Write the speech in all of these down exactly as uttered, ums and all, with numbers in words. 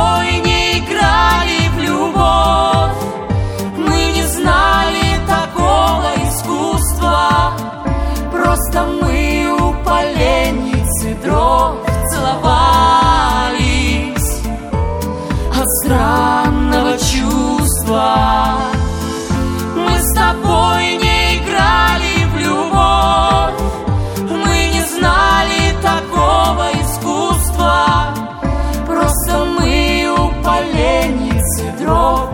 тобой не играли в любовь, мы не знали такого искусства. Просто мы у поленницы дров целовались от странного чувства. Мы с тобой не играли в любовь, мы не знали такого искусства. Просто мы у поленницы дров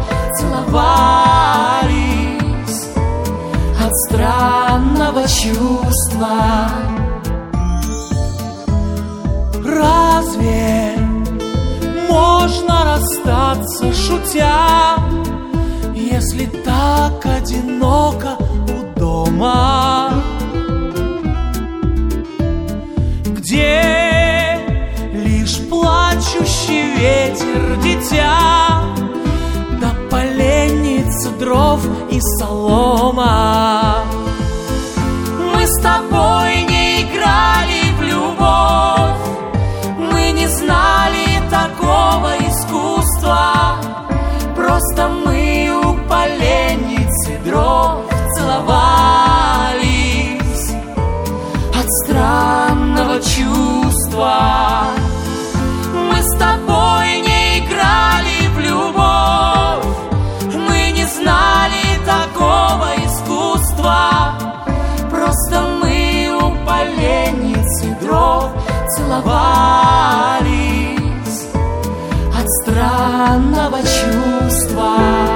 целовались от странного чувства. Разве можно расстаться, шутя, если так одиноко у дома, где лишь плачущий ветер, дитя, да поленница дров и солома? Мы с тобой не играли в любовь, мы не знали такого искусства. Просто мы у поленницы дров целовались от странного чувства. Мы с тобой не играли в любовь, мы не знали такого искусства. Просто мы у поленницы дров целовались от странного чувства.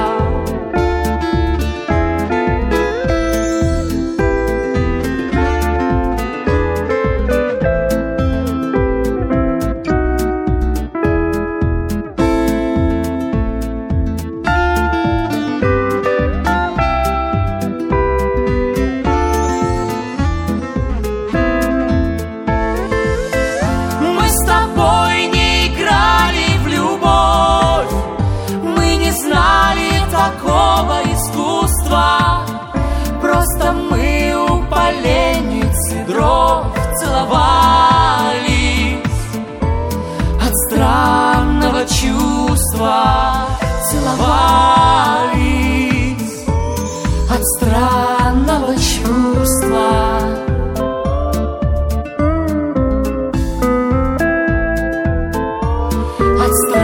Мы с тобой не играли в любовь, мы не знали такого искусства. Просто мы у поленницы дров целовались от странного чувства. Целовались от странного чувства. От странного